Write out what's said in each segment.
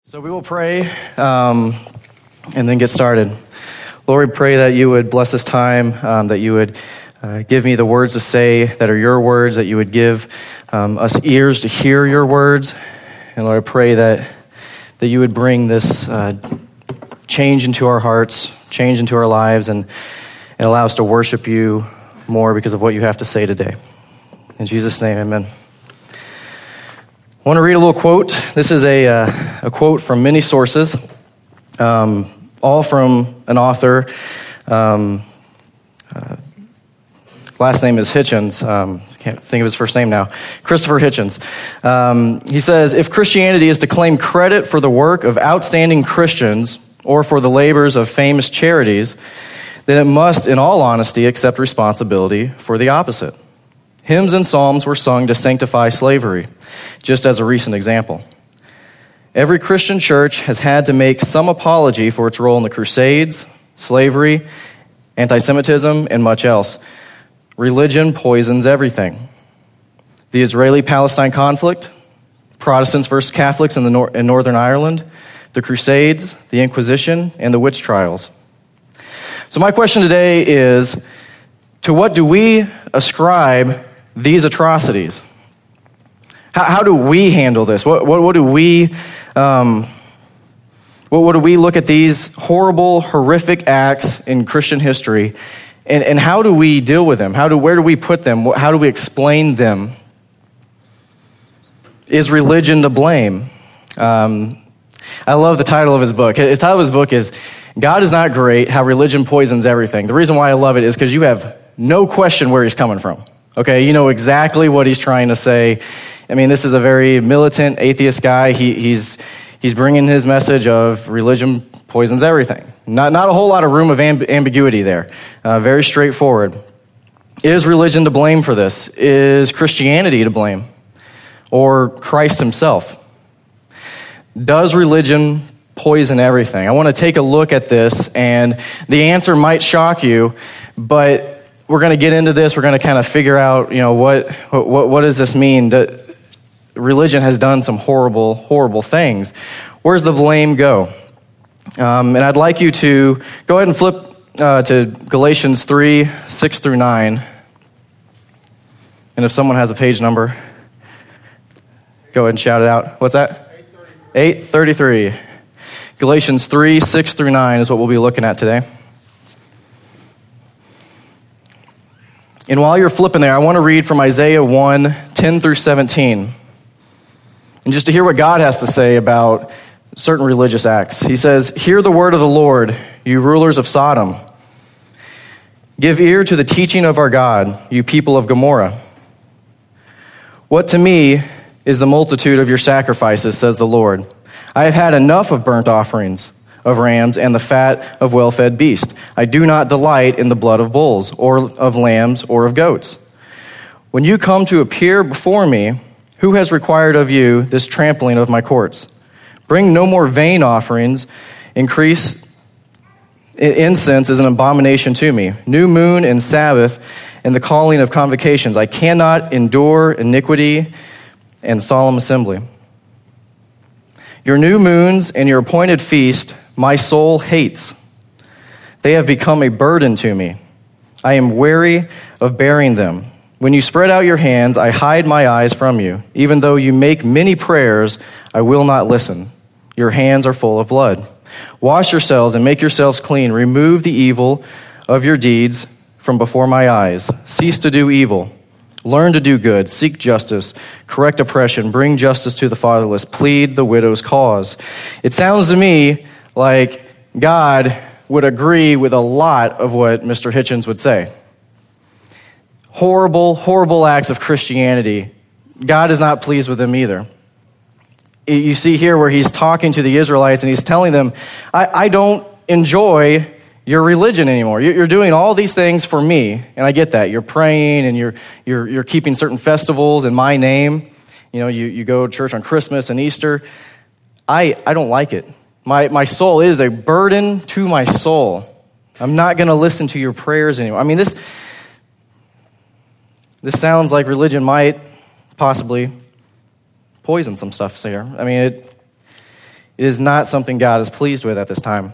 So we will pray and then get started. Lord, we pray that you would bless this time, that you would give me the words to say that are your words, that you would give us ears to hear your words. And Lord, I pray that you would bring this change into our hearts, change into our lives, and allow us to worship you more because of what you have to say today. In Jesus' name, amen. I want to read a little quote. This is a quote from many sources, all from an author. Last name is Hitchens. Can't think of his first name now. Christopher Hitchens. He says, if Christianity is to claim credit for the work of outstanding Christians or for the labors of famous charities, then it must, in all honesty, accept responsibility for the opposite. Hymns and psalms were sung to sanctify slavery, just as a recent example. Every Christian church has had to make some apology for its role in the Crusades, slavery, anti-Semitism, and much else. Religion poisons everything. The Israeli-Palestine conflict, Protestants versus Catholics in Northern Ireland, the Crusades, the Inquisition, and the witch trials. So my question today is, to what do we ascribe these atrocities? How do we handle this? What do we what do we look at these horrible, horrific acts in Christian history, and how do we deal with them? Where do we put them? How do we explain them? Is religion to blame? I love the title of his book. His title of his book is God is Not Great, How Religion Poisons Everything. The reason why I love it is because you have no question where he's coming from. Okay, you know exactly what he's trying to say. I mean, this is a very militant atheist guy. He's bringing his message of religion poisons everything. Not a whole lot of room of ambiguity there. Very straightforward. Is religion to blame for this? Is Christianity to blame? Or Christ himself? Does religion poison everything? I want to take a look at this, and the answer might shock you, but we're going to get into this. We're going to kind of figure out, what does this mean? Religion has done some horrible, horrible things. Where's the blame go? And I'd like you to go ahead and flip to Galatians 3, 6 through 9. And if someone has a page number, go ahead and shout it out. What's that? 833. Galatians 3, 6 through 9 is what we'll be looking at today. And while you're flipping there, I want to read from Isaiah 1, 10 through 17. And just to hear what God has to say about certain religious acts. He says, hear the word of the Lord, you rulers of Sodom. Give ear to the teaching of our God, you people of Gomorrah. What to me is the multitude of your sacrifices, says the Lord. I have had enough of burnt offerings of rams and the fat of well-fed beasts. I do not delight in the blood of bulls or of lambs or of goats. When you come to appear before me, who has required of you this trampling of my courts? Bring no more vain offerings. Incense is an abomination to me. New moon and Sabbath and the calling of convocations. I cannot endure iniquity and solemn assembly. Your new moons and your appointed feast, my soul hates. They have become a burden to me. I am weary of bearing them. When you spread out your hands, I hide my eyes from you. Even though you make many prayers, I will not listen. Your hands are full of blood. Wash yourselves and make yourselves clean. Remove the evil of your deeds from before my eyes. Cease to do evil. Learn to do good, seek justice, correct oppression, bring justice to the fatherless, plead the widow's cause. It sounds to me like God would agree with a lot of what Mr. Hitchens would say. Horrible, horrible acts of Christianity. God is not pleased with them either. You see here where he's talking to the Israelites and he's telling them, I don't enjoy your religion anymore. You're doing all these things for me, and I get that. You're praying and you're keeping certain festivals in my name. You go to church on Christmas and Easter. I don't like it. My soul is a burden to my soul. I'm not going to listen to your prayers anymore. I mean, this sounds like religion might possibly poison some stuff here. I mean, It is not something God is pleased with at this time.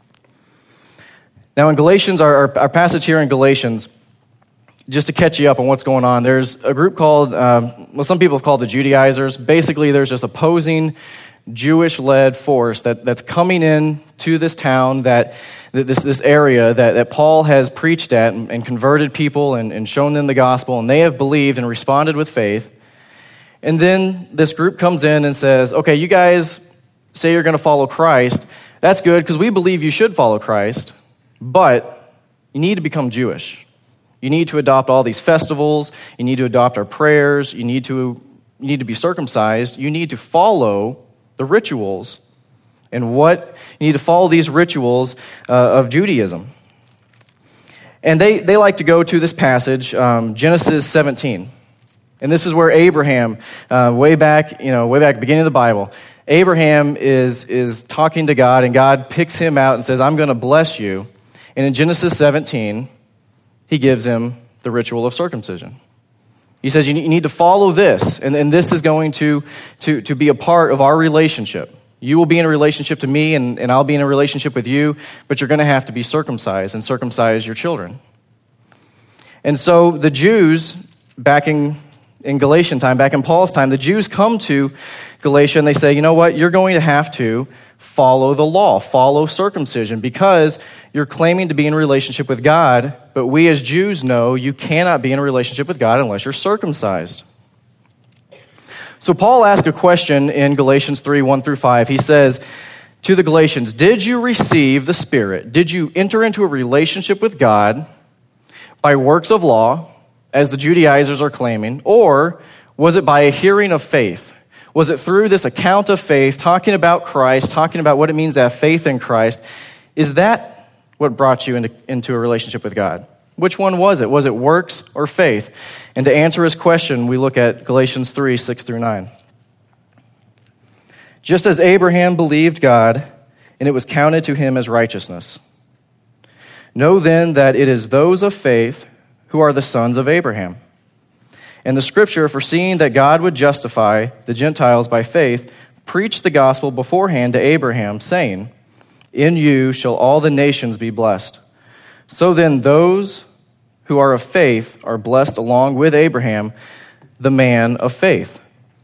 Now in Galatians, our passage here in Galatians, just to catch you up on what's going on, there's a group called, some people have called the Judaizers. Basically, there's this opposing Jewish-led force that's coming in to this town, this area that Paul has preached at and converted people and shown them the gospel, and they have believed and responded with faith. And then this group comes in and says, okay, you guys say you're going to follow Christ. That's good because we believe you should follow Christ, but you need to become Jewish. You need to adopt all these festivals. You need to adopt our prayers. You need to be circumcised. You need to follow the rituals and you need to follow these rituals of Judaism. And they like to go to this passage, Genesis 17. And this is where Abraham, way back at the beginning of the Bible, Abraham is talking to God, and God picks him out and says, I'm going to bless you. And in Genesis 17, he gives him the ritual of circumcision. He says, you need to follow this, and this is going to be a part of our relationship. You will be in a relationship to me, and I'll be in a relationship with you, but you're going to have to be circumcised and circumcise your children. And so the Jews, back in Galatian time, back in Paul's time, the Jews come to Galatia and they say, you know what, you're going to have to follow the law, follow circumcision, because you're claiming to be in a relationship with God, but we as Jews know you cannot be in a relationship with God unless you're circumcised. So Paul asked a question in Galatians 3, 1 through 5. He says to the Galatians, did you receive the Spirit? Did you enter into a relationship with God by works of law, as the Judaizers are claiming, or was it by a hearing of faith? Was it through this account of faith, talking about Christ, talking about what it means to have faith in Christ? Is that what brought you into a relationship with God? Which one was it? Was it works or faith? And to answer his question, we look at Galatians 3, 6 through 9. Just as Abraham believed God, and it was counted to him as righteousness. Know then that it is those of faith who are the sons of Abraham. And the scripture, foreseeing that God would justify the Gentiles by faith, preached the gospel beforehand to Abraham, saying, in you shall all the nations be blessed. So then those who are of faith are blessed along with Abraham, the man of faith.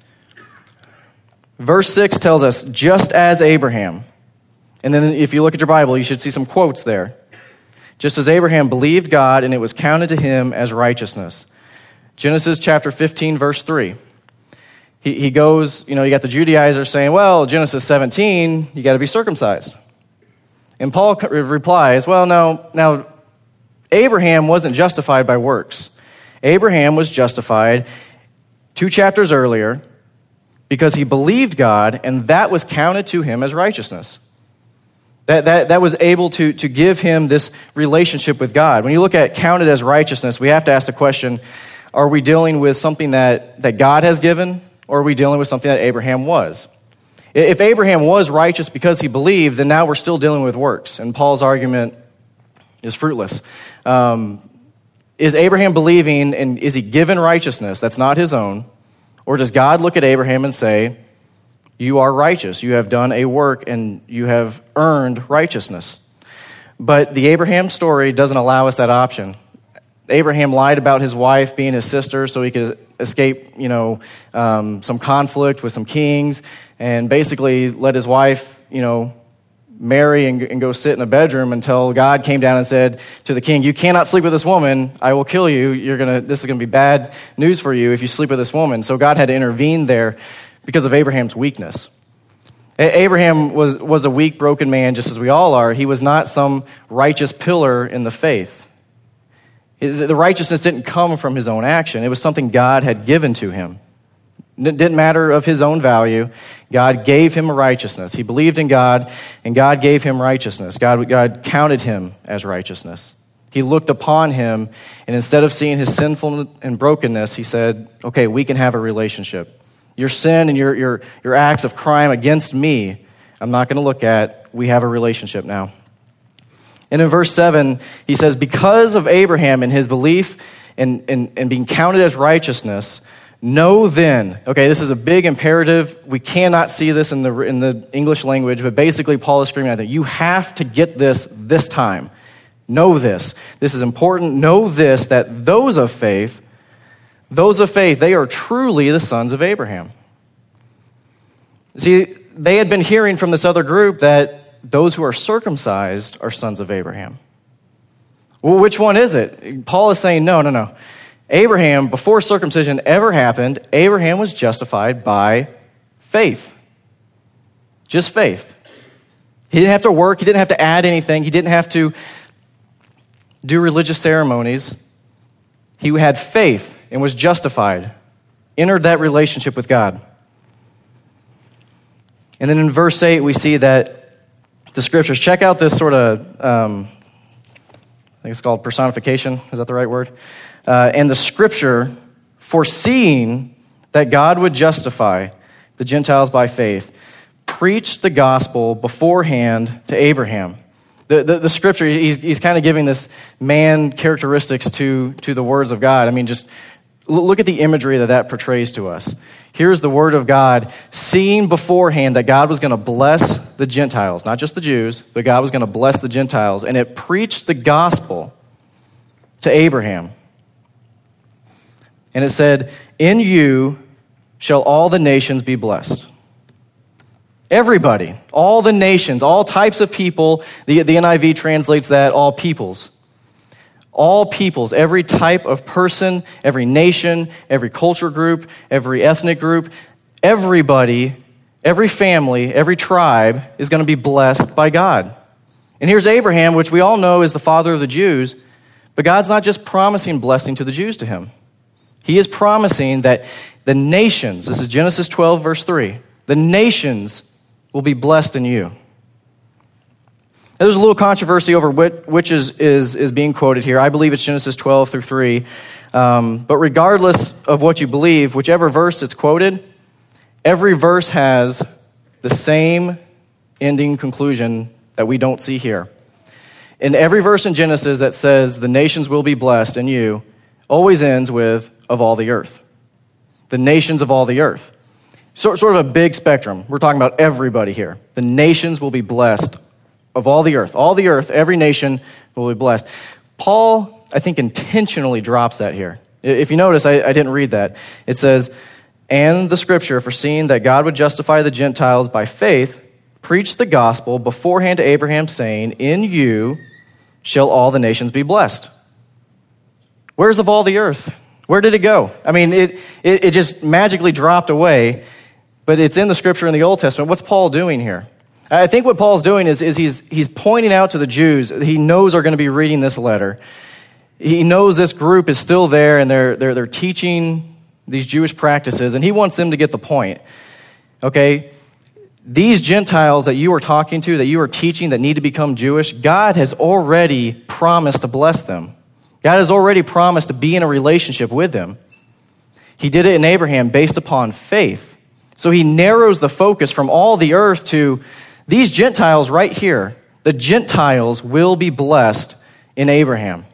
Verse 6 tells us, just as Abraham. And then if you look at your Bible, you should see some quotes there. Just as Abraham believed God, and it was counted to him as righteousness. Genesis chapter 15, verse 3. He goes, you got the Judaizers saying, well, Genesis 17, you got to be circumcised. And Paul replies, well, no, now, Abraham wasn't justified by works. Abraham was justified 2 chapters earlier because he believed God, and that was counted to him as righteousness. That was able to give him this relationship with God. When you look at counted as righteousness, we have to ask the question, are we dealing with something that God has given, or are we dealing with something that Abraham was? If Abraham was righteous because he believed, then now we're still dealing with works, and Paul's argument is fruitless. Is Abraham believing, and is he given righteousness that's not his own, or does God look at Abraham and say, you are righteous, you have done a work, and you have earned righteousness? But the Abraham story doesn't allow us that option. Abraham lied about his wife being his sister so he could escape, some conflict with some kings, and basically let his wife, marry and go sit in a bedroom until God came down and said to the king, you cannot sleep with this woman, I will kill you, this is going to be bad news for you if you sleep with this woman. So God had to intervene there because of Abraham's weakness. Abraham was a weak, broken man, just as we all are. He was not some righteous pillar in the faith. The righteousness didn't come from his own action. It was something God had given to him. It didn't matter of his own value. God gave him a righteousness. He believed in God, and God gave him righteousness. God counted him as righteousness. He looked upon him, and instead of seeing his sinfulness and brokenness, he said, okay, we can have a relationship. Your sin and your acts of crime against me, I'm not going to look at. We have a relationship now. And in verse 7, he says, because of Abraham and his belief and being counted as righteousness, Know then. Okay, this is a big imperative. We cannot see this in the English language, but basically Paul is screaming at them. You have to get this time. Know this. This is important. Know this, that those of faith, they are truly the sons of Abraham. See, they had been hearing from this other group that those who are circumcised are sons of Abraham. Well, which one is it? Paul is saying, no. Abraham, before circumcision ever happened, Abraham was justified by faith. Just faith. He didn't have to work. He didn't have to add anything. He didn't have to do religious ceremonies. He had faith and was justified, entered that relationship with God. And then in verse 8, we see that the scriptures, check out this sort of, I think it's called personification. Is that the right word? And the scripture, foreseeing that God would justify the Gentiles by faith, preached the gospel beforehand to Abraham. The scripture, he's kind of giving this man characteristics to the words of God. I mean, just look at the imagery that portrays to us. Here's the word of God, seeing beforehand that God was going to bless the Gentiles, not just the Jews, but God was going to bless the Gentiles. And it preached the gospel to Abraham. And it said, in you shall all the nations be blessed. Everybody, all the nations, all types of people. The NIV translates that all peoples. All peoples, every type of person, every nation, every culture group, every ethnic group, everybody, every family, every tribe is going to be blessed by God. And here's Abraham, which we all know is the father of the Jews, but God's not just promising blessing to the Jews to him. He is promising that the nations, this is Genesis 12, verse 3, the nations will be blessed in you. There's a little controversy over which is being quoted here. I believe it's Genesis 12 through 3. But regardless of what you believe, whichever verse it's quoted, every verse has the same ending conclusion that we don't see here. In every verse in Genesis that says the nations will be blessed in you, always ends with of all the earth. The nations of all the earth. Sort of a big spectrum. We're talking about everybody here. The nations will be blessed of all the earth. All the earth, every nation will be blessed. Paul, I think, intentionally drops that here. If you notice, I didn't read that. It says, and the scripture, foreseeing that God would justify the Gentiles by faith, preached the gospel beforehand to Abraham, saying, in you shall all the nations be blessed. Where's of all the earth? Where did it go? I mean, it just magically dropped away, but it's in the scripture in the Old Testament. What's Paul doing here? I think what Paul's doing is he's pointing out to the Jews he knows are going to be reading this letter. He knows this group is still there and they're teaching these Jewish practices, and he wants them to get the point. Okay, these Gentiles that you are talking to, that you are teaching, that need to become Jewish, God has already promised to bless them. God has already promised to be in a relationship with them. He did it in Abraham based upon faith. So he narrows the focus from all the earth to these Gentiles right here. The Gentiles will be blessed in Abraham.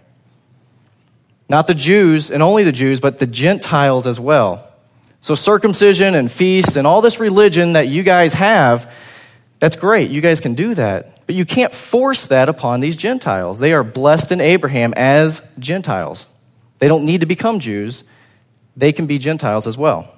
Not the Jews and only the Jews, but the Gentiles as well. So circumcision and feasts and all this religion that you guys have, that's great. You guys can do that. But you can't force that upon these Gentiles. They are blessed in Abraham as Gentiles. They don't need to become Jews. They can be Gentiles as well.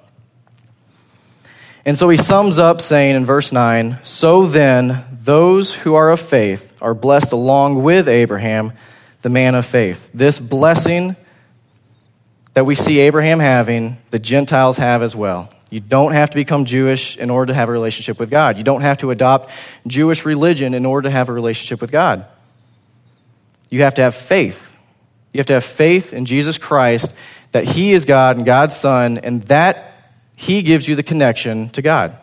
And so he sums up saying in verse 9, so then those who are of faith are blessed along with Abraham, the man of faith. This blessing that we see Abraham having, the Gentiles have as well. You don't have to become Jewish in order to have a relationship with God. You don't have to adopt Jewish religion in order to have a relationship with God. You have to have faith. You have to have faith in Jesus Christ, that he is God and God's Son, and that he gives you the connection to God.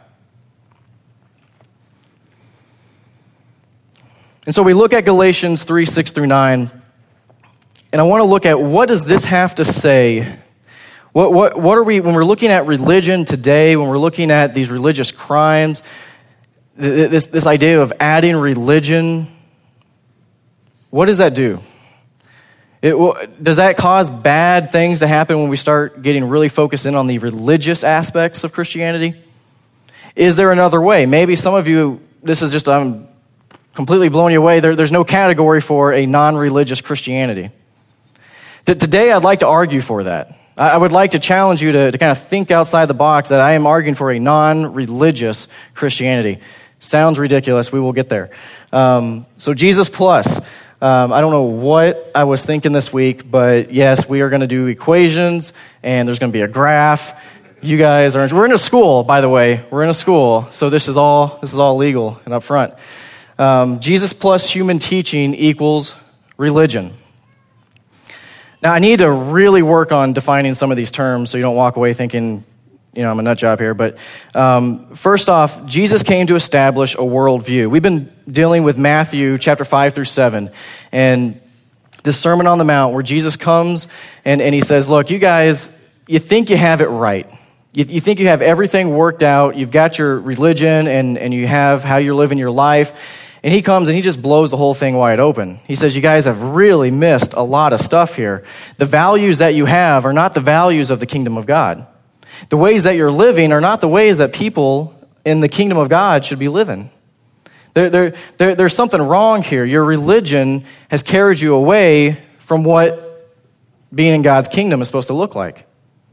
And so we look at Galatians 3, 6 through 9, and I want to look at what does this have to say. What are we, when we're looking at religion today, when we're looking at these religious crimes, this idea of adding religion, what does that do? Does that cause bad things to happen when we start getting really focused in on the religious aspects of Christianity? Is there another way? Maybe some of you, I'm completely blowing you away. There's no category for a non-religious Christianity. Today, I'd like to argue for that. I would like to challenge you to kind of think outside the box that I am arguing for a non-religious Christianity. Sounds ridiculous. We will get there. So Jesus plus. I don't know what I was thinking this week, but yes, we are going to do equations, and there's going to be a graph. You guys we're in a school, by the way. We're in a school, so this is all legal and up front. Jesus plus human teaching equals religion. Now, I need to really work on defining some of these terms so you don't walk away thinking, I'm a nut job here. But first off, Jesus came to establish a worldview. We've been dealing with Matthew chapter 5 through 7, and this Sermon on the Mount where Jesus comes and he says, look, you guys, you think you have it right. You think you have everything worked out. You've got your religion and you have how you're living your life. And he comes and he just blows the whole thing wide open. He says, you guys have really missed a lot of stuff here. The values that you have are not the values of the kingdom of God. The ways that you're living are not the ways that people in the kingdom of God should be living. There's something wrong here. Your religion has carried you away from what being in God's kingdom is supposed to look like.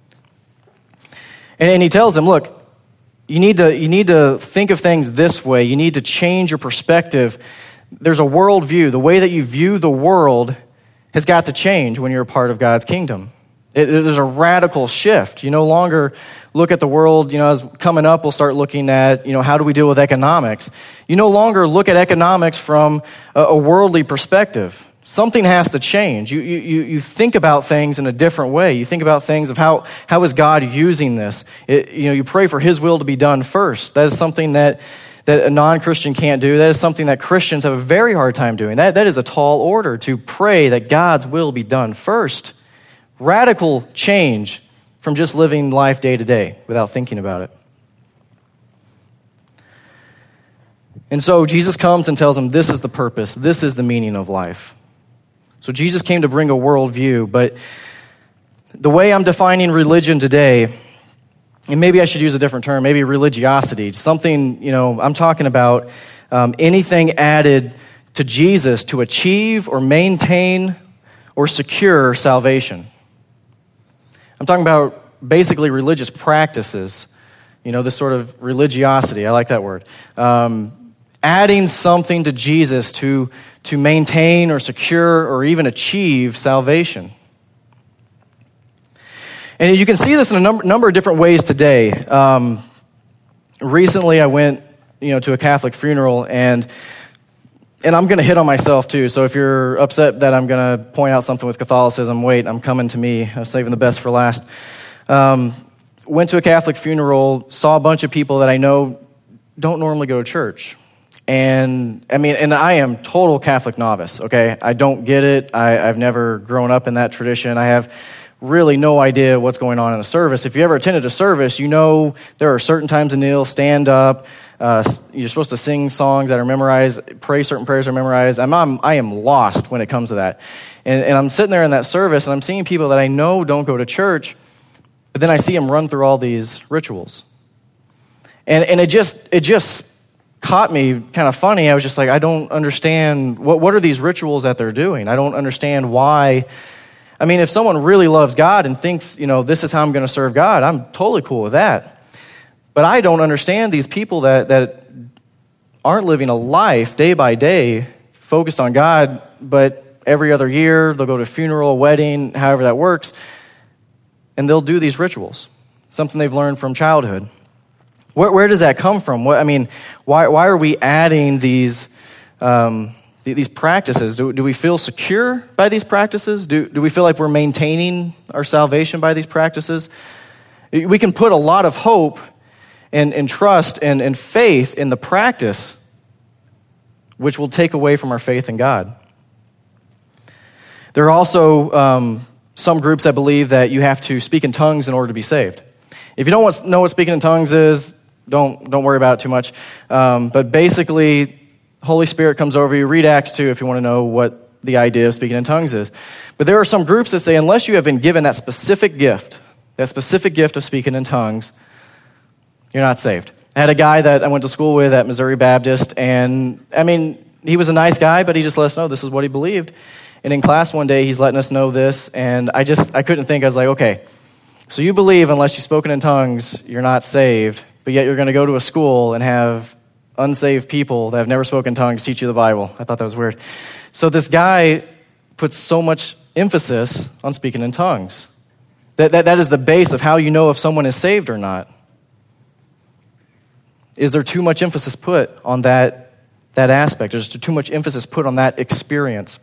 And he tells them, look, you need to think of things this way. You need to change your perspective. There's a worldview. The way that you view the world has got to change when you're a part of God's kingdom. There's a radical shift. You no longer look at the world, as coming up, we'll start looking at, how do we deal with economics? You no longer look at economics from a worldly perspective. Something has to change. You think about things in a different way. You think about things of how is God using this? You pray for His will to be done first. That is something that a non-Christian can't do. That is something that Christians have a very hard time doing. That is a tall order, to pray that God's will be done first. Radical change from just living life day to day without thinking about it. And so Jesus comes and tells them, this is the purpose. This is the meaning of life. So Jesus came to bring a worldview, but the way I'm defining religion today, and maybe I should use a different term, maybe religiosity, something, I'm talking about anything added to Jesus to achieve or maintain or secure salvation. I'm talking about basically religious practices, this sort of religiosity, I like that word. Adding something to Jesus to maintain or secure or even achieve salvation. And you can see this in a number of different ways today. Recently I went, to a Catholic funeral, and I'm going to hit on myself too. So if you're upset that I'm going to point out something with Catholicism, wait, I'm coming to me. I'm saving the best for last. Went to a Catholic funeral, saw a bunch of people that I know don't normally go to church. And I am total Catholic novice, okay? I don't get it. I've never grown up in that tradition. I have really no idea what's going on in a service. If you ever attended a service, there are certain times to kneel, stand up. You're supposed to sing songs that are memorized, pray certain prayers are memorized. I am lost when it comes to that. And I'm sitting there in that service, and I'm seeing people that I know don't go to church, but then I see them run through all these rituals. And it just caught me kind of funny. I was just like, I don't understand, what are these rituals that they're doing? I don't understand why. If someone really loves God and thinks, this is how I'm going to serve God, I'm totally cool with that. But I don't understand these people that aren't living a life day by day focused on God, but every other year they'll go to a funeral, a wedding, however that works, and they'll do these rituals, something they've learned from childhood. Where does that come from? Why are we adding these practices? Do we feel secure by these practices? Do we feel like we're maintaining our salvation by these practices? We can put a lot of hope and trust and faith in the practice, which will take away from our faith in God. There are also some groups that believe that you have to speak in tongues in order to be saved. If you don't know what speaking in tongues is, don't worry about it too much. But basically, Holy Spirit comes over you. Read Acts 2 if you want to know what the idea of speaking in tongues is. But there are some groups that say unless you have been given that specific gift of speaking in tongues, you're not saved. I had a guy that I went to school with at Missouri Baptist, and he was a nice guy, but he just let us know this is what he believed. And in class one day, he's letting us know this, and I couldn't think. I was like, okay, so you believe unless you've spoken in tongues, you're not saved, but yet you're going to go to a school and have unsaved people that have never spoken in tongues teach you the Bible. I thought that was weird. So this guy puts so much emphasis on speaking in tongues. That is the base of how you know if someone is saved or not. Is there too much emphasis put on that aspect? Is there too much emphasis put on that experience?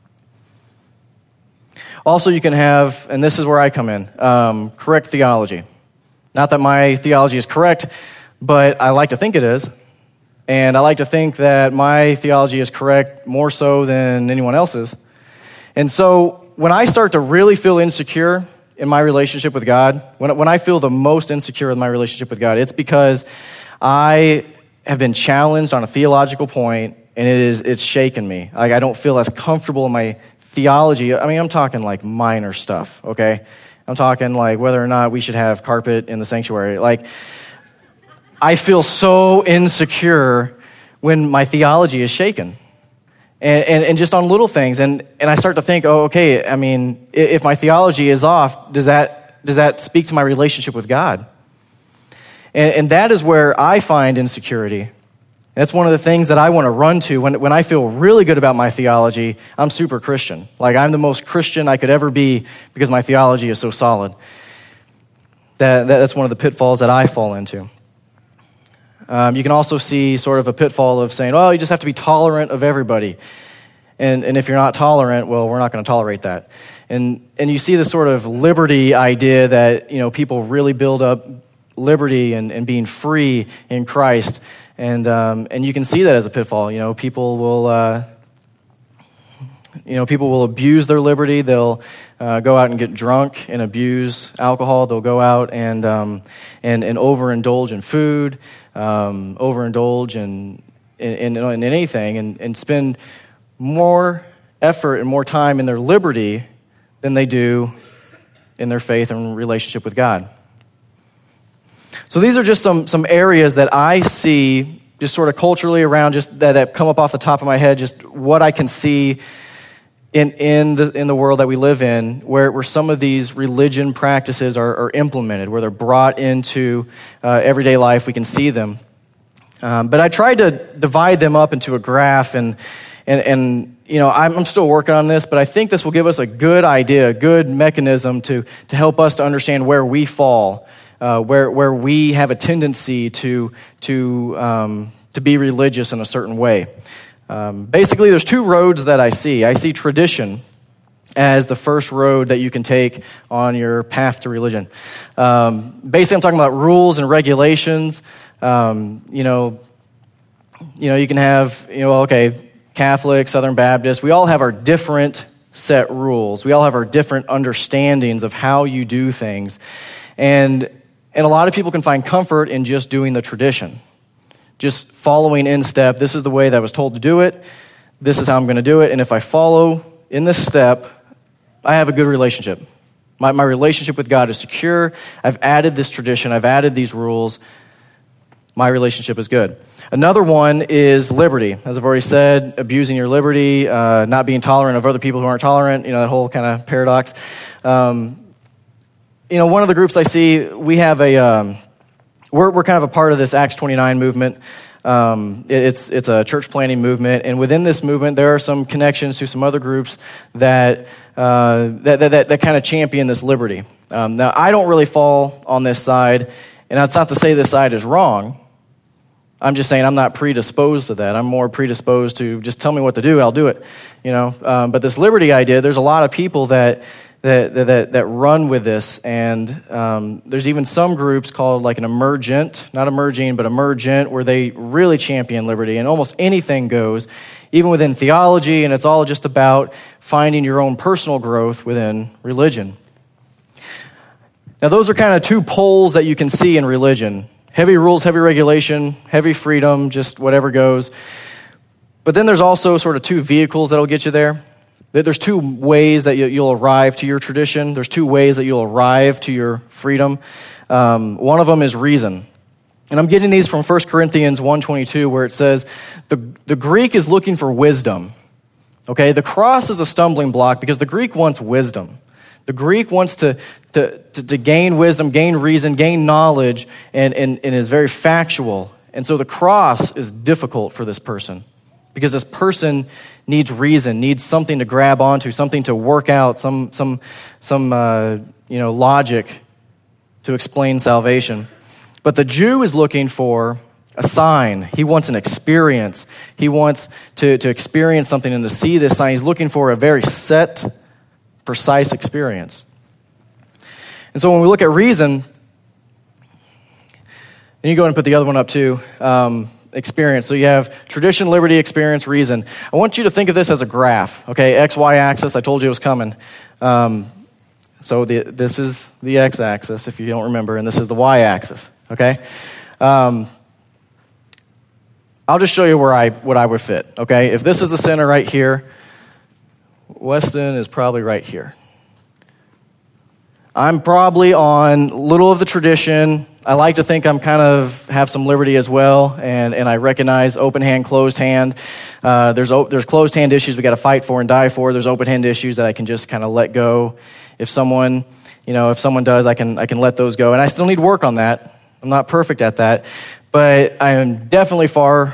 Also, you can have, and this is where I come in, correct theology. Not that my theology is correct, but I like to think it is. And I like to think that my theology is correct more so than anyone else's. And so when I start to really feel insecure in my relationship with God, when I feel the most insecure in my relationship with God, it's because I have been challenged on a theological point, and it's shaken me. Like, I don't feel as comfortable in my theology. I'm talking like minor stuff, okay? I'm talking like whether or not we should have carpet in the sanctuary. Like, I feel so insecure when my theology is shaken. And just on little things. And I start to think, if my theology is off, does that speak to my relationship with God? And that is where I find insecurity. That's one of the things that I want to run to when I feel really good about my theology. I'm super Christian. Like, I'm the most Christian I could ever be because my theology is so solid. That's one of the pitfalls that I fall into. You can also see sort of a pitfall of saying, you just have to be tolerant of everybody. And if you're not tolerant, well, we're not going to tolerate that. And you see this sort of liberty idea that, people really build up liberty and being free in Christ. And you can see that as a pitfall. People will abuse their liberty. They'll go out and get drunk and abuse alcohol. They'll go out and overindulge in food, overindulge in anything, and spend more effort and more time in their liberty than they do in their faith and relationship with God. So these are just some areas that I see just sort of culturally around, just that come up off the top of my head, just what I can see in the world that we live in, where some of these religion practices are implemented, where they're brought into everyday life. We can see them. But I tried to divide them up into a graph, and I'm still working on this, but I think this will give us a good idea, a good mechanism to help us to understand where we fall, where we have a tendency to be religious in a certain way. Basically, there's two roads that I see. I see tradition as the first road that you can take on your path to religion. Basically, I'm talking about rules and regulations. You can have, Catholic, Southern Baptist. We all have our different set rules. We all have our different understandings of how you do things. And a lot of people can find comfort in just doing the tradition. Just following in step. This is the way that I was told to do it. This is how I'm going to do it. And if I follow in this step, I have a good relationship. My relationship with God is secure. I've added this tradition. I've added these rules. My relationship is good. Another one is liberty. As I've already said, abusing your liberty, not being tolerant of other people who aren't tolerant, that whole kind of paradox. One of the groups I see, we have we're kind of a part of this Acts 29 movement. It's a church planting movement, and within this movement, there are some connections to some other groups that kind of champion this liberty. Now, I don't really fall on this side, and that's not to say this side is wrong. I'm just saying I'm not predisposed to that. I'm more predisposed to just tell me what to do, I'll do it. But this liberty idea, there's a lot of people that run with this, and there's even some groups called like an emergent, not emerging, but emergent, where they really champion liberty, and almost anything goes, even within theology, and it's all just about finding your own personal growth within religion. Now, those are kind of two poles that you can see in religion. Heavy rules, heavy regulation, heavy freedom, just whatever goes. But then there's also sort of two vehicles that'll get you there. There's two ways that you'll arrive to your tradition. There's two ways that you'll arrive to your freedom. One of them is reason. And I'm getting these from 1 Corinthians 1:22, where it says, the Greek is looking for wisdom. Okay, the cross is a stumbling block because the Greek wants wisdom. The Greek wants to gain wisdom, gain reason, gain knowledge, and is very factual. And so the cross is difficult for this person because this person needs reason, needs something to grab onto, something to work out, some logic to explain salvation. But the Jew is looking for a sign. He wants an experience. He wants to experience something and to see this sign. He's looking for a very set, precise experience. And so when we look at reason, and you go ahead and put the other one up too, experience. So you have tradition, liberty, experience, reason. I want you to think of this as a graph, okay? X, Y axis, I told you it was coming. So this is the X axis, if you don't remember, and this is the Y axis, okay? I'll just show you what I would fit, okay? If this is the center right here, Weston is probably right here. I'm probably on little of the tradition. I like to think I'm kind of have some liberty as well, and I recognize open hand, closed hand. There's closed hand issues we got to fight for and die for. There's open hand issues that I can just kind of let go. If someone does, I can let those go, and I still need work on that. I'm not perfect at that, but I am definitely far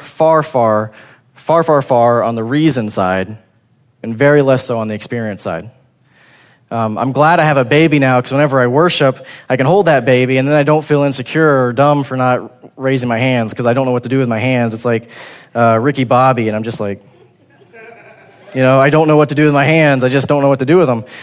on the reason side, and very less so on the experience side. I'm glad I have a baby now because whenever I worship, I can hold that baby and then I don't feel insecure or dumb for not raising my hands because I don't know what to do with my hands. It's like Ricky Bobby, and I'm just like, I don't know what to do with my hands. I just don't know what to do with them.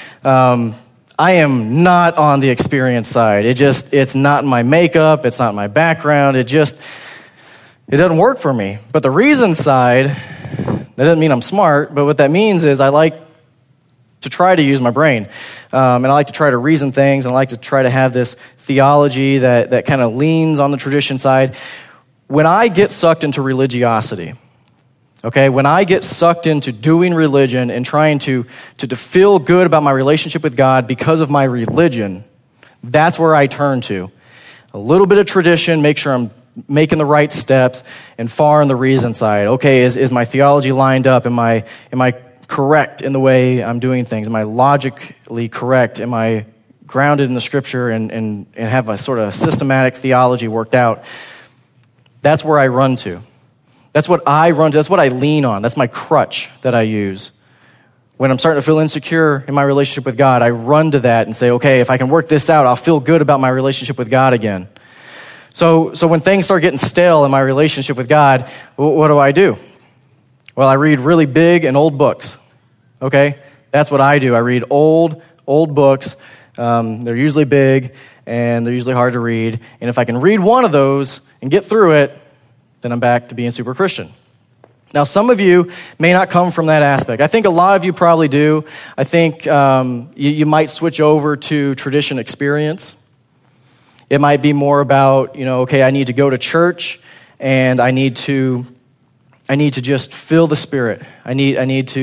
I am not on the experience side. It's not in my makeup. It's not in my background. It doesn't work for me. But the reason side, that doesn't mean I'm smart, but what that means is I like to try to use my brain. And I like to try to reason things, and I like to try to have this theology that kind of leans on the tradition side. When I get sucked into religiosity, okay, when I get sucked into doing religion and trying to feel good about my relationship with God because of my religion, that's where I turn to. A little bit of tradition, make sure I'm making the right steps, and far on the reason side. Okay, is my theology lined up? Am I correct in the way I'm doing things? Am I logically correct? Am I grounded in the scripture and have a sort of systematic theology worked out? That's where I run to. That's what I run to. That's what I lean on. That's my crutch that I use. When I'm starting to feel insecure in my relationship with God, I run to that and say, okay, if I can work this out, I'll feel good about my relationship with God again. So when things start getting stale in my relationship with God, what do? Well, I read really big and old books. Okay, that's what I do. I read old books. They're usually big and they're usually hard to read. And if I can read one of those and get through it, then I'm back to being super Christian. Now, some of you may not come from that aspect. I think a lot of you probably do. I think you might switch over to tradition experience. It might be more about, okay, I need to go to church and I need to just feel the Spirit. I need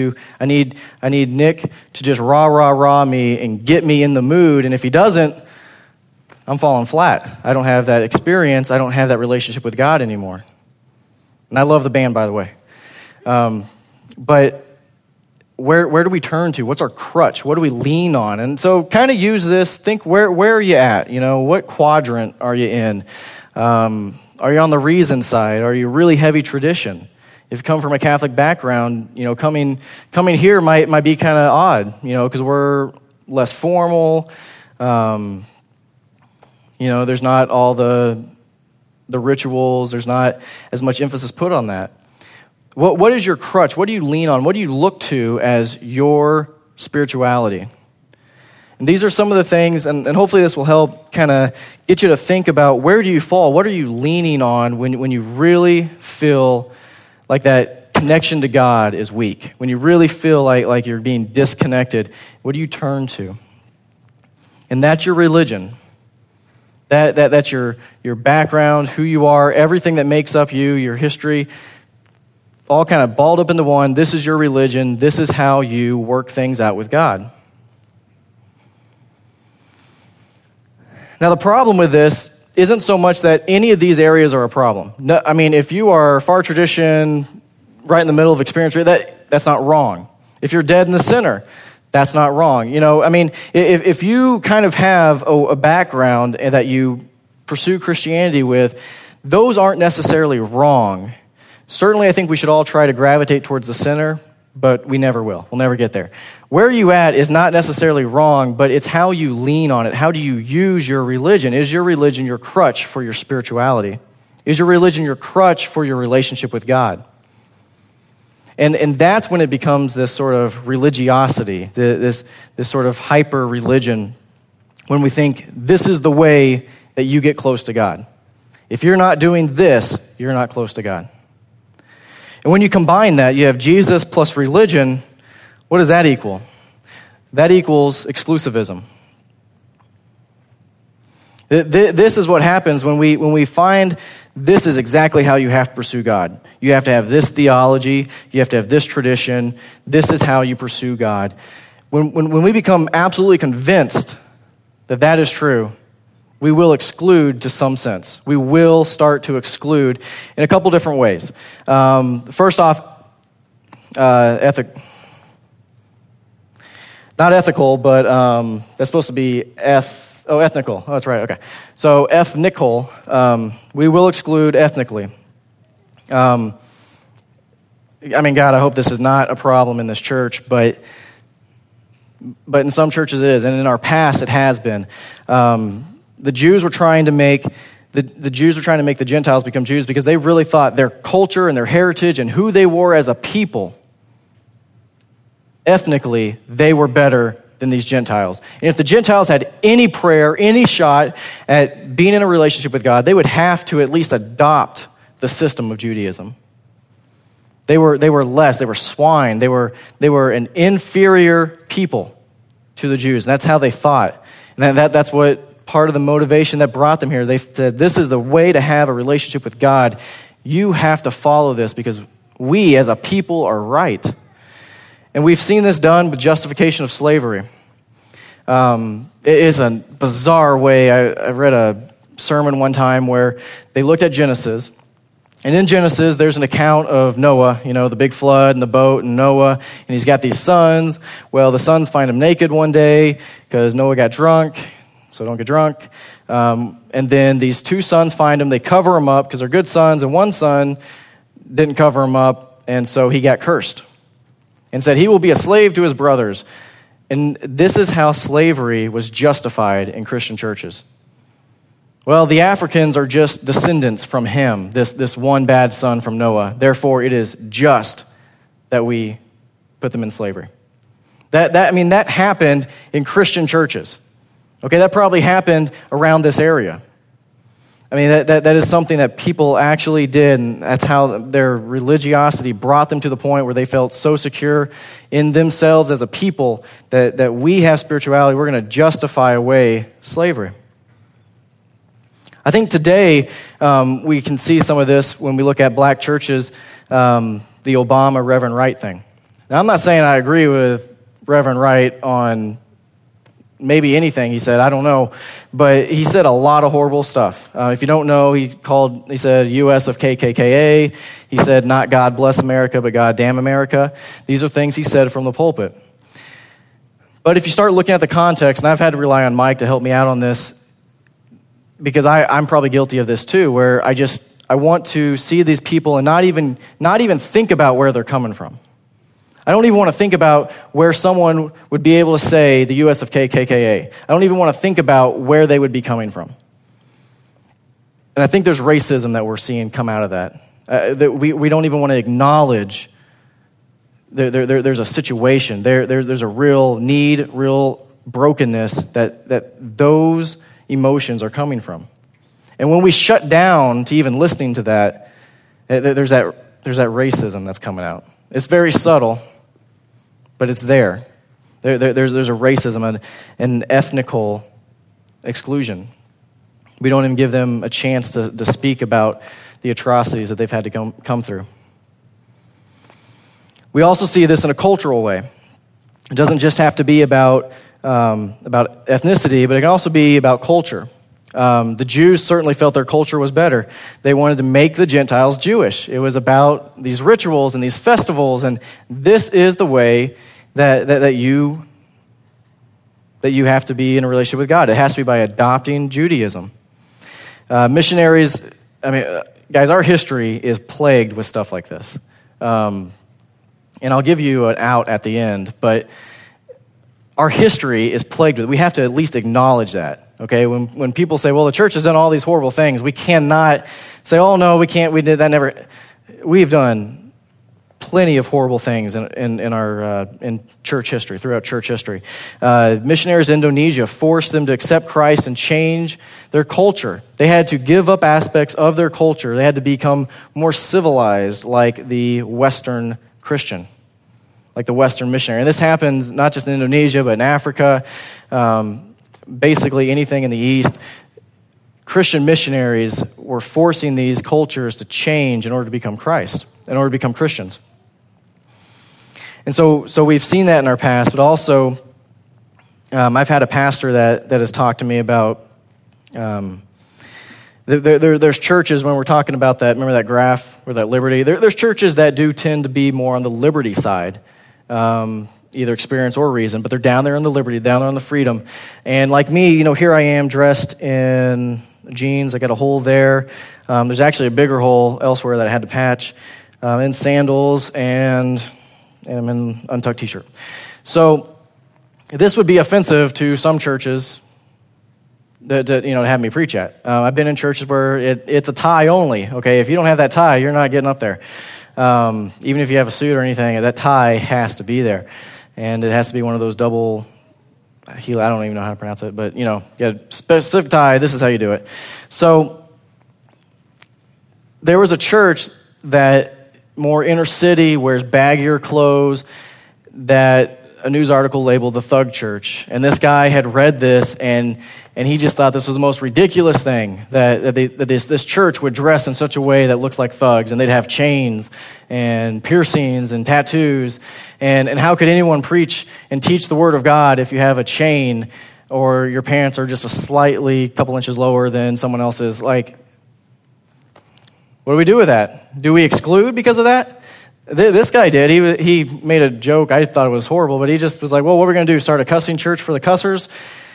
Nick to just rah me and get me in the mood. And if he doesn't, I'm falling flat. I don't have that experience. I don't have that relationship with God anymore. And I love the band, by the way. But where do we turn to? What's our crutch? What do we lean on? And so kind of use this. Think, where are you at? What quadrant are you in? Are you on the reason side? Are you really heavy tradition? If you come from a Catholic background, coming here might be kind of odd, because we're less formal. There's not all the rituals. There's not as much emphasis put on that. What is your crutch? What do you lean on? What do you look to as your spirituality? And these are some of the things, and hopefully this will help kind of get you to think about, where do you fall? What are you leaning on when you really feel like that connection to God is weak? When you really feel like you're being disconnected, what do you turn to? And that's your religion. That's your background, who you are, everything that makes up you, your history. all kind of balled up into one. This is your religion. This is how you work things out with God. Now, the problem with this isn't so much that any of these areas are a problem. No, I mean, if you are far tradition, right in the middle of experience, that's not wrong. If you're dead in the center, that's not wrong. You know, I mean, if you kind of have a background that you pursue Christianity with, those aren't necessarily wrong. Certainly, I think we should all try to gravitate towards the center, but we never will. We'll never get there. Where you at is not necessarily wrong, but it's how you lean on it. How do you use your religion? Is your religion your crutch for your spirituality? Is your religion your crutch for your relationship with God? And that's when it becomes this sort of religiosity, this sort of hyper-religion, when we think this is the way that you get close to God. If you're not doing this, you're not close to God. And when you combine that, you have Jesus plus religion, what does that equal? That equals exclusivism. This is what happens when we find this is exactly how you have to pursue God. You have to have this theology. You have to have this tradition. This is how you pursue God. When we become absolutely convinced that that is true, we will exclude to some sense. We will start to exclude in a couple different ways. First off, not ethical, but that's supposed to be ethnical. Oh, that's right, okay. So ethnical, we will exclude ethnically. I mean, God, I hope this is not a problem in this church, but in some churches it is, and in our past it has been. The Jews were trying to make the Gentiles become Jews because they really thought their culture and their heritage and who they were as a people, ethnically, they were better than these Gentiles. And if the Gentiles had any prayer, any shot at being in a relationship with God, they would have to at least adopt the system of Judaism. They were less. They were swine. They were an inferior people to the Jews. And that's how they thought. And that's what part of the motivation that brought them here. They said, this is the way to have a relationship with God. You have to follow this because we as a people are right. And we've seen this done with justification of slavery. It is a bizarre way. I read a sermon one time where they looked at Genesis. And in Genesis, there's an account of Noah, you know, the big flood and the boat and Noah. And he's got these sons. Well, the sons find him naked one day because Noah got drunk. So don't get drunk. And then these two sons find him. They cover him up because they're good sons. And one son didn't cover him up. And so he got cursed. And said he will be a slave to his brothers. And this is how slavery was justified in Christian churches. Well, the Africans are just descendants from him, this one bad son from Noah. Therefore, it is just that we put them in slavery. That happened in Christian churches. Okay, that probably happened around this area. I mean, that is something that people actually did, and that's how their religiosity brought them to the point where they felt so secure in themselves as a people that we have spirituality, we're going to justify away slavery. I think today we can see some of this when we look at black churches, the Obama Reverend Wright thing. Now, I'm not saying I agree with Reverend Wright on maybe anything he said, I don't know, but he said a lot of horrible stuff. If you don't know, he said US of KKKA, he said not God bless America, but God damn America. These are things he said from the pulpit. But if you start looking at the context, and I've had to rely on Mike to help me out on this, because I'm probably guilty of this too, where I want to see these people and not even think about where they're coming from. I don't even want to think about where someone would be able to say the US of KKKA. I don't even want to think about where they would be coming from. And I think there's racism that we're seeing come out of that. That we don't even want to acknowledge there's a situation. There's a real need, real brokenness that those emotions are coming from. And when we shut down to even listening to that, there's that racism that's coming out. It's very subtle, but it's there. There's a racism, an ethnical exclusion. We don't even give them a chance to speak about the atrocities that they've had to come through. We also see this in a cultural way. It doesn't just have to be about ethnicity, but it can also be about culture. The Jews certainly felt their culture was better. They wanted to make the Gentiles Jewish. It was about these rituals and these festivals, and this is the way that you have to be in a relationship with God. It has to be by adopting Judaism. Missionaries, guys, our history is plagued with stuff like this. And I'll give you an out at the end, but our history is plagued with. We have to at least acknowledge that. Okay, when people say, "Well, the church has done all these horrible things," we cannot say, "Oh no, we can't. We did that never." We've done plenty of horrible things in church history, throughout church history. Missionaries in Indonesia forced them to accept Christ and change their culture. They had to give up aspects of their culture. They had to become more civilized, like the Western Christian, like the Western missionary. And this happens not just in Indonesia, but in Africa, basically anything in the East. Christian missionaries were forcing these cultures to change in order to become Christ, in order to become Christians. And so we've seen that in our past, but also I've had a pastor that has talked to me about there's churches, when we're talking about that, remember that graph or that liberty? There's churches that do tend to be more on the liberty side, either experience or reason, but they're down there on the liberty, down there on the freedom. And like me, here I am dressed in jeans. I got a hole there. There's actually a bigger hole elsewhere that I had to patch, in sandals, and I'm in an untucked t-shirt. So this would be offensive to some churches to have me preach at. I've been in churches where it's a tie only. Okay, if you don't have that tie, you're not getting up there. Even if you have a suit or anything, that tie has to be there, and it has to be one of those double heel. I don't even know how to pronounce it, but specific tie. This is how you do it. So there was a church that more inner city wears baggier clothes that a news article labeled the thug church. And this guy had read this, and he just thought this was the most ridiculous thing, that this church would dress in such a way that looks like thugs, and they'd have chains and piercings and tattoos. And how could anyone preach and teach the word of God if you have a chain or your pants are just a slightly couple inches lower than someone else's? Like, what do we do with that? Do we exclude because of that? This guy did. He made a joke. I thought it was horrible, but he just was like, well, what are we going to do? Start a cussing church for the cussers?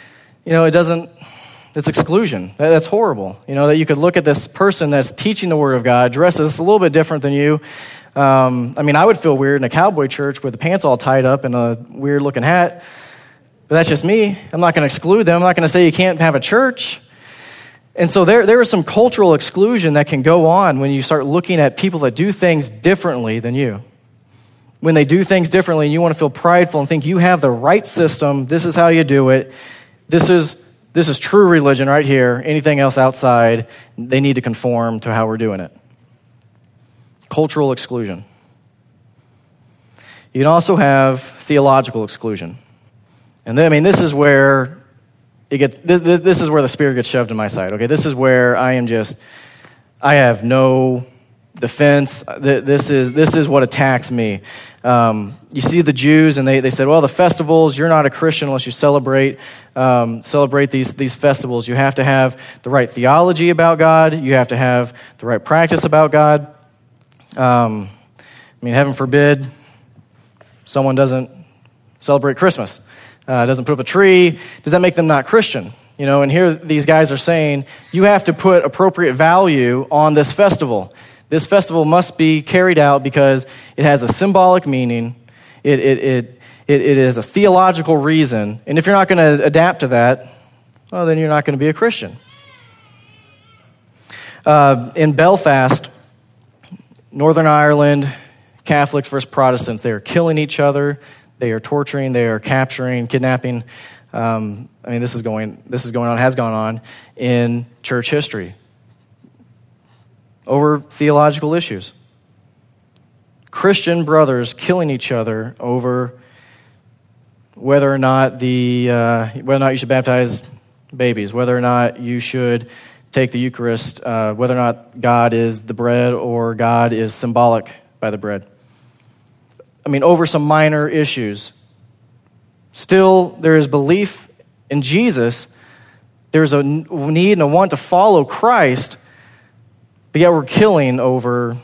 It's exclusion. That's horrible. That you could look at this person that's teaching the word of God, dresses a little bit different than you. I would feel weird in a cowboy church with the pants all tied up and a weird looking hat. But that's just me. I'm not going to exclude them. I'm not going to say you can't have a church. And so there is some cultural exclusion that can go on when you start looking at people that do things differently than you. When they do things differently and you want to feel prideful and think you have the right system, this is how you do it, this is true religion right here, anything else outside, they need to conform to how we're doing it. Cultural exclusion. You can also have theological exclusion. And then, this is where this is where the Spirit gets shoved in my side. Okay, this is where I have no defense. This is what attacks me. You see the Jews, and they said, well, the festivals, you're not a Christian unless you celebrate these festivals. You have to have the right theology about God. You have to have the right practice about God. Heaven forbid someone doesn't celebrate Christmas. Doesn't put up a tree. Does that make them not Christian? And here these guys are saying, you have to put appropriate value on this festival. This festival must be carried out because it has a symbolic meaning. It is a theological reason. And if you're not going to adapt to that, well, then you're not going to be a Christian. In Belfast, Northern Ireland, Catholics versus Protestants, they are killing each other. They are torturing, they are capturing, kidnapping. This is going on, has gone on in church history over theological issues. Christian brothers killing each other over whether or not you should baptize babies, whether or not you should take the Eucharist, whether or not God is the bread or God is symbolic by the bread. over some minor issues. Still, there is belief in Jesus. There's a need and a want to follow Christ, but yet we're killing over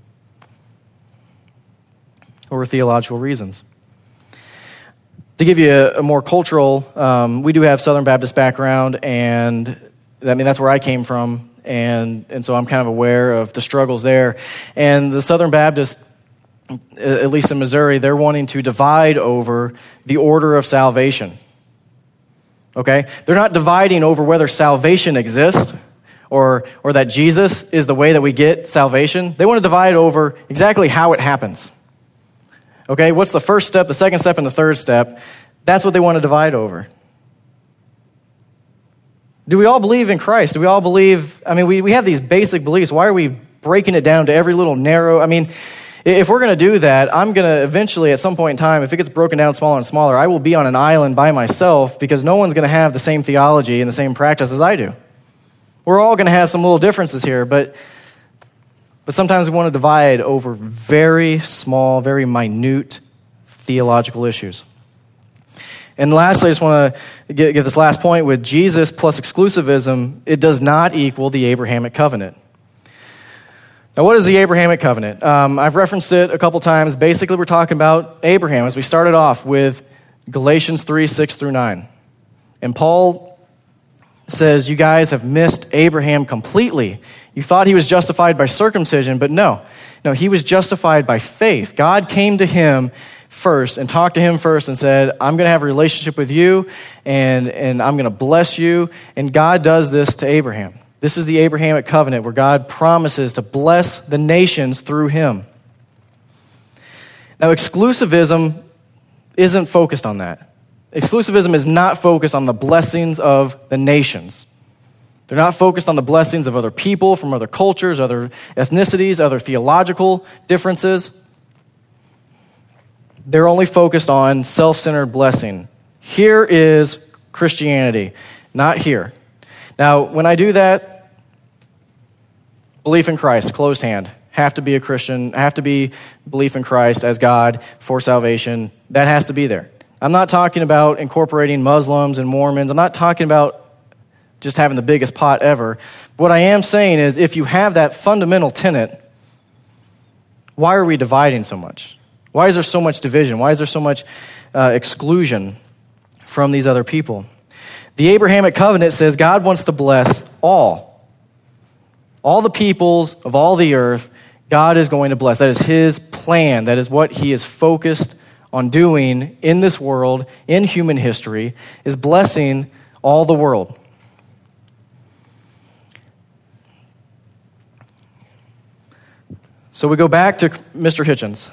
theological reasons. To give you a more cultural, we do have Southern Baptist background, and that's where I came from, and so I'm kind of aware of the struggles there. And the Southern Baptist, at least in Missouri, they're wanting to divide over the order of salvation. Okay? They're not dividing over whether salvation exists or that Jesus is the way that we get salvation. They want to divide over exactly how it happens. Okay? What's the first step, the second step, and the third step? That's what they want to divide over. Do we all believe in Christ? Do we all believe, we have these basic beliefs. Why are we breaking it down to every little narrow, if we're going to do that, I'm going to eventually, at some point in time, if it gets broken down smaller and smaller, I will be on an island by myself because no one's going to have the same theology and the same practice as I do. We're all going to have some little differences here, but sometimes we want to divide over very small, very minute theological issues. And lastly, I just want to get this last point with Jesus plus exclusivism. It does not equal the Abrahamic covenant. Now, what is the Abrahamic covenant? I've referenced it a couple times. Basically, we're talking about Abraham, as we started off with Galatians 3, 6 through 9. And Paul says, you guys have missed Abraham completely. You thought he was justified by circumcision, but no, he was justified by faith. God came to him first and talked to him first and said, I'm going to have a relationship with you, and I'm going to bless you. And God does this to Abraham. This is the Abrahamic covenant where God promises to bless the nations through him. Now, exclusivism isn't focused on that. Exclusivism is not focused on the blessings of the nations. They're not focused on the blessings of other people from other cultures, other ethnicities, other theological differences. They're only focused on self-centered blessing. Here is Christianity, not here. Now, when I do that, belief in Christ, closed hand. Have to be a Christian, have to be belief in Christ as God for salvation. That has to be there. I'm not talking about incorporating Muslims and Mormons. I'm not talking about just having the biggest pot ever. What I am saying is if you have that fundamental tenet, why are we dividing so much? Why is there so much division? Why is there so much exclusion from these other people? The Abrahamic covenant says God wants to bless all the peoples of all the earth. God is going to bless. That is his plan. That is what he is focused on doing in this world, in human history, is blessing all the world. So we go back to Mr. Hitchens.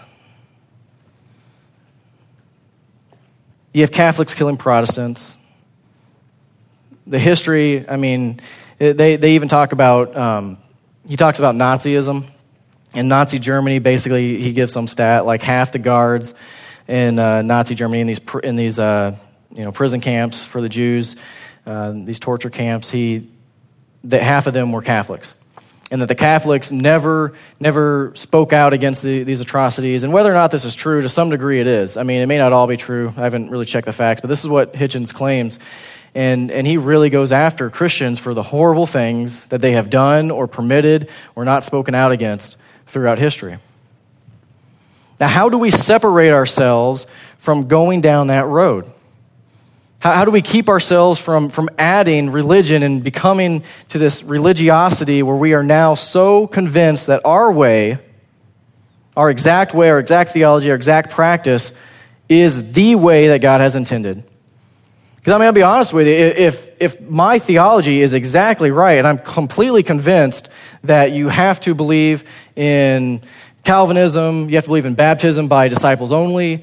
You have Catholics killing Protestants. The history, they even talk about, he talks about Nazism. In Nazi Germany, basically, he gives some stat, like half the guards in Nazi Germany in these prison camps for the Jews, these torture camps, that half of them were Catholics. And that the Catholics never spoke out against these atrocities. And whether or not this is true, to some degree it is. It may not all be true. I haven't really checked the facts, but this is what Hitchens claims. And he really goes after Christians for the horrible things that they have done or permitted or not spoken out against throughout history. Now, how do we separate ourselves from going down that road? How do we keep ourselves from adding religion and becoming to this religiosity where we are now so convinced that our way, our exact theology, our exact practice is the way that God has intended? Because I'll be honest with you, if my theology is exactly right, and I'm completely convinced that you have to believe in Calvinism, you have to believe in baptism by disciples only,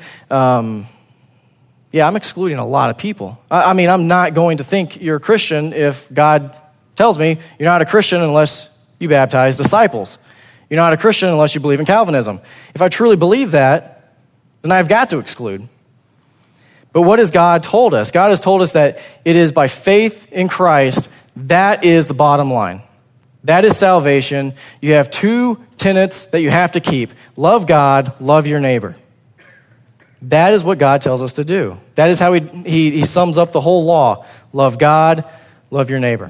I'm excluding a lot of people. I'm not going to think you're a Christian if God tells me you're not a Christian unless you baptize disciples. You're not a Christian unless you believe in Calvinism. If I truly believe that, then I've got to exclude. But what has God told us? God has told us that it is by faith in Christ, that is the bottom line. That is salvation. You have two tenets that you have to keep. Love God, love your neighbor. That is what God tells us to do. That is how he sums up the whole law. Love God, love your neighbor.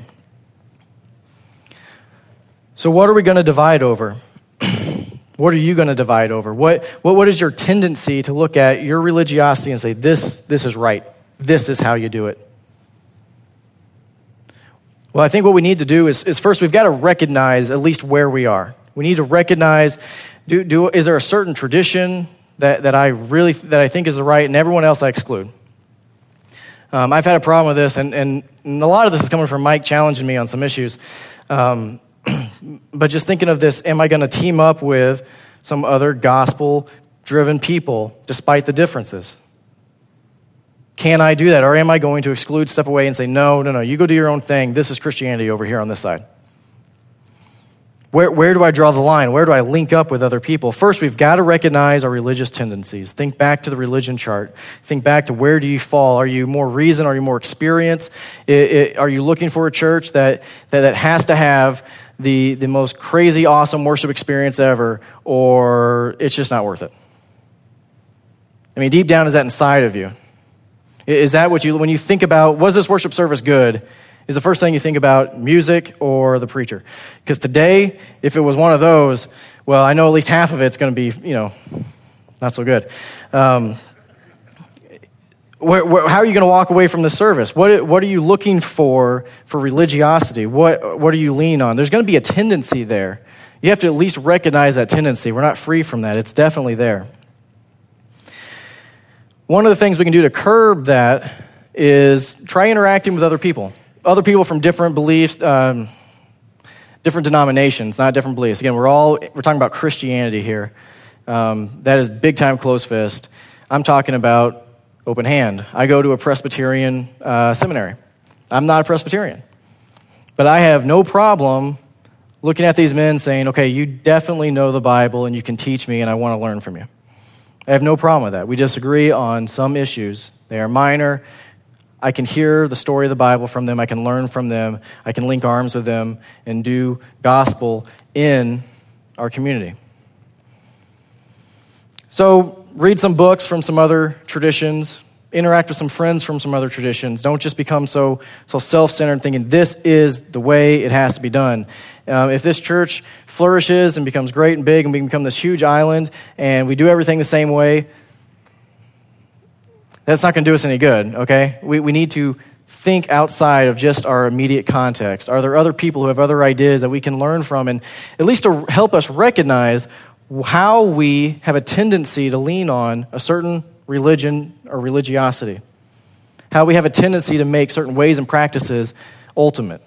So what are we going to divide over? What are you going to divide over? What is your tendency to look at your religiosity and say, this is right. This is how you do it? Well, I think what we need to do is first we've got to recognize at least where we are. We need to recognize, is there a certain tradition that I think is the right and everyone else I exclude? I've had a problem with this, and a lot of this is coming from Mike challenging me on some issues. But just thinking of this, am I going to team up with some other gospel-driven people despite the differences? Can I do that? Or am I going to exclude, step away, and say, no, you go do your own thing. This is Christianity over here on this side. Where do I draw the line? Where do I link up with other people? First, we've got to recognize our religious tendencies. Think back to the religion chart. Think back to where do you fall? Are you more reason? Are you more experience? Are you looking for a church that has to have the most crazy, awesome worship experience ever, or it's just not worth it? I mean, deep down, is that inside of you? Is that when you think about, was this worship service good? Is the first thing you think about music or the preacher? Because today, if it was one of those, well, I know at least half of it's going to be, not so good. How are you going to walk away from the service? What are you looking for religiosity? What do you lean on? There's going to be a tendency there. You have to at least recognize that tendency. We're not free from that. It's definitely there. One of the things we can do to curb that is try interacting with other people from different beliefs, different denominations, not different beliefs. Again, we're talking about Christianity here. That is big time close fist. I'm talking about open hand. I go to a Presbyterian seminary. I'm not a Presbyterian. But I have no problem looking at these men saying, okay, you definitely know the Bible and you can teach me and I want to learn from you. I have no problem with that. We disagree on some issues. They are minor. I can hear the story of the Bible from them. I can learn from them. I can link arms with them and do gospel in our community. So read some books from some other traditions. Interact with some friends from some other traditions. Don't just become so self-centered thinking this is the way it has to be done. If this church flourishes and becomes great and big and we become this huge island and we do everything the same way, that's not going to do us any good, okay? We need to think outside of just our immediate context. Are there other people who have other ideas that we can learn from and at least to help us recognize how we have a tendency to lean on a certain religion or religiosity? How we have a tendency to make certain ways and practices ultimate.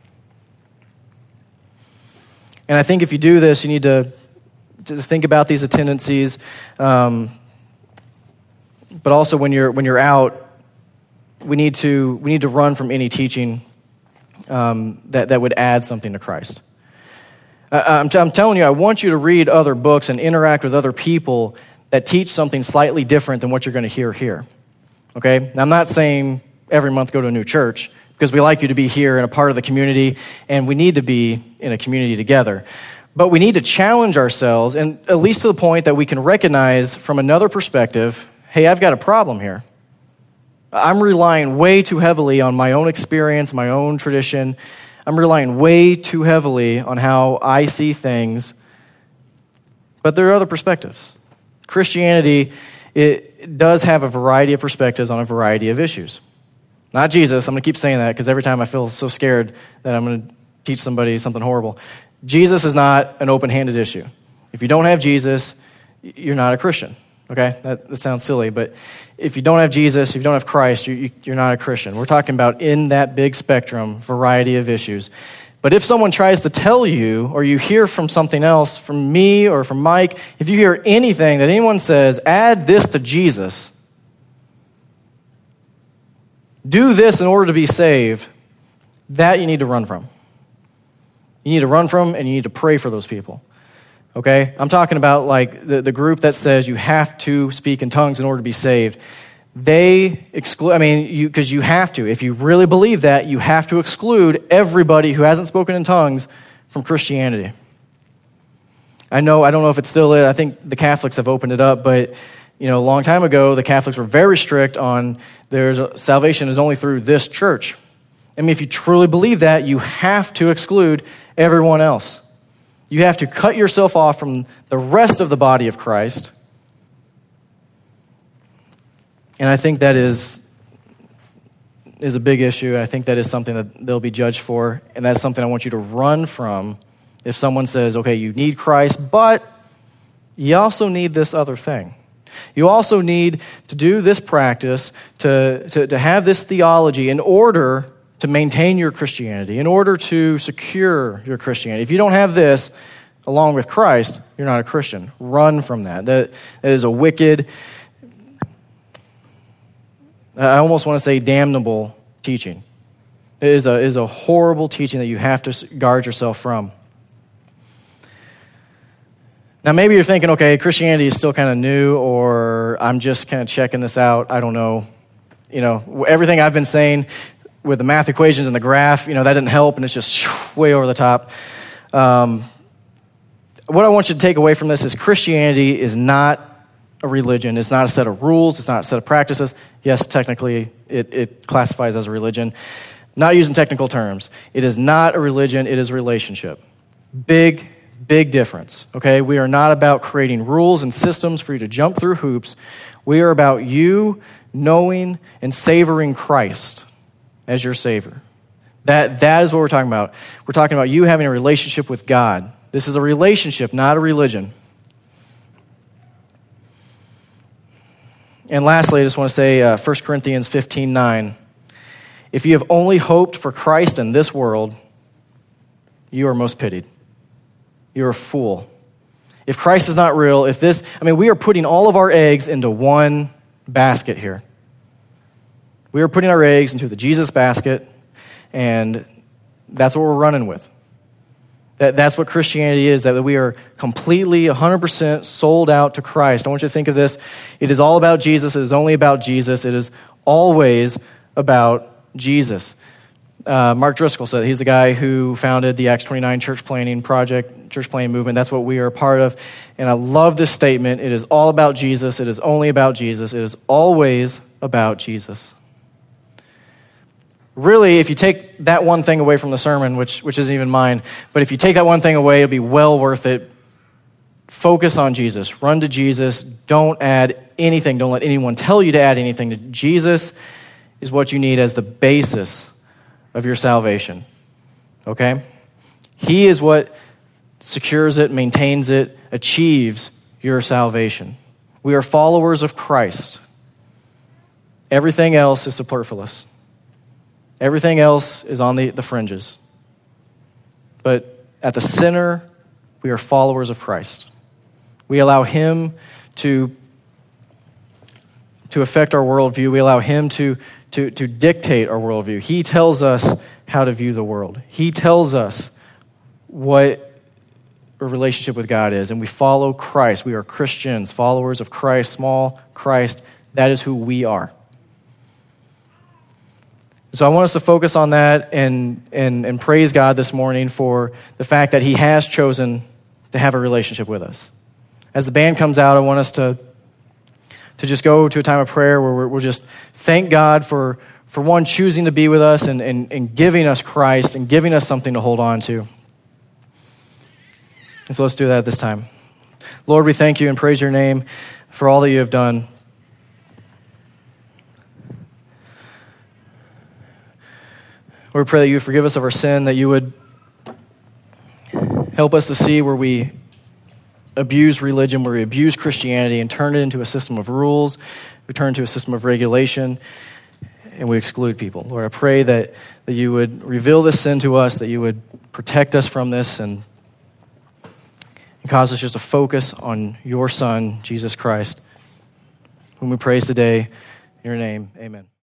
And I think if you do this, you need to think about these tendencies. But also when you're out, we need to run from any teaching that would add something to Christ. I'm telling you, I want you to read other books and interact with other people that teach something slightly different than what you're going to hear here. Okay? Now, I'm not saying every month go to a new church, because we like you to be here and a part of the community, and we need to be in a community together. But we need to challenge ourselves, and at least to the point that we can recognize from another perspective, hey, I've got a problem here. I'm relying way too heavily on my own experience, my own tradition. I'm relying way too heavily on how I see things. But there are other perspectives. Christianity, it does have a variety of perspectives on a variety of issues. Not Jesus. I'm going to keep saying that because every time I feel so scared that I'm going to teach somebody something horrible. Jesus is not an open-handed issue. If you don't have Jesus, you're not a Christian. Okay? That sounds silly, but if you don't have Jesus, if you don't have Christ, you're not a Christian. We're talking about in that big spectrum, variety of issues. But if someone tries to tell you, or you hear from something else, from me or from Mike, if you hear anything that anyone says, add this to Jesus, do this in order to be saved, that you need to run from. You need to run from and you need to pray for those people. Okay? I'm talking about like the group that says you have to speak in tongues in order to be saved. They exclude, because you have to. If you really believe that, you have to exclude everybody who hasn't spoken in tongues from Christianity. I don't know if it still is. I think the Catholics have opened it up, but a long time ago, the Catholics were very strict on salvation is only through this church. I mean, if you truly believe that, you have to exclude everyone else. You have to cut yourself off from the rest of the body of Christ. And I think that is a big issue, and I think that is something that they'll be judged for, and that's something I want you to run from if someone says, okay, you need Christ, but you also need this other thing. You also need to do this practice, to have this theology in order to maintain your Christianity, in order to secure your Christianity. If you don't have this along with Christ, you're not a Christian. Run from that. That is a wicked, I almost want to say damnable teaching. It is a horrible teaching that you have to guard yourself from. Now, maybe you're thinking, okay, Christianity is still kind of new, or I'm just kind of checking this out. I don't know. Everything I've been saying with the math equations and the graph, that didn't help, and it's just way over the top. What I want you to take away from this is Christianity is not a religion. It's not a set of rules. It's not a set of practices. Yes, technically, it classifies as a religion. Not using technical terms. It is not a religion. It is a relationship. Big difference, okay? We are not about creating rules and systems for you to jump through hoops. We are about you knowing and savoring Christ as your Savior. That is what we're talking about. We're talking about you having a relationship with God. This is a relationship, not a religion. And lastly, I just want to say 1 Corinthians 15:9. If you have only hoped for Christ in this world, you are most pitied. You're a fool. If Christ is not real, we are putting all of our eggs into one basket here. We are putting our eggs into the Jesus basket, and that's what we're running with. That's what Christianity is, that we are completely, 100% sold out to Christ. I want you to think of this. It is all about Jesus. It is only about Jesus. It is always about Jesus. Mark Driscoll said he's the guy who founded the Acts 29 church planting project, church planting movement. That's what we are a part of. And I love this statement. It is all about Jesus. It is only about Jesus. It is always about Jesus. Really, if you take that one thing away from the sermon, which isn't even mine, but if you take that one thing away, it'll be well worth it. Focus on Jesus. Run to Jesus. Don't add anything. Don't let anyone tell you to add anything. Jesus is what you need as the basis of your salvation. Okay? He is what secures it, maintains it, achieves your salvation. We are followers of Christ. Everything else is superfluous. Everything else is on the fringes. But at the center, we are followers of Christ. We allow him to affect our worldview. We allow him to dictate our worldview. He tells us how to view the world. He tells us what a relationship with God is, and we follow Christ. We are Christians, followers of Christ, small Christ. That is who we are. So I want us to focus on that and praise God this morning for the fact that he has chosen to have a relationship with us. As the band comes out, I want us to just go to a time of prayer where we'll just thank God for one, choosing to be with us and giving us Christ and giving us something to hold on to. And so let's do that at this time. Lord, we thank you and praise your name for all that you have done. Lord, we pray that you would forgive us of our sin, that you would help us to see where we abuse religion, where we abuse Christianity and turn it into a system of rules, we turn it into a system of regulation, and we exclude people. Lord, I pray that you would reveal this sin to us, that you would protect us from this, and cause us just to focus on your Son, Jesus Christ, whom we praise today. In your name, amen.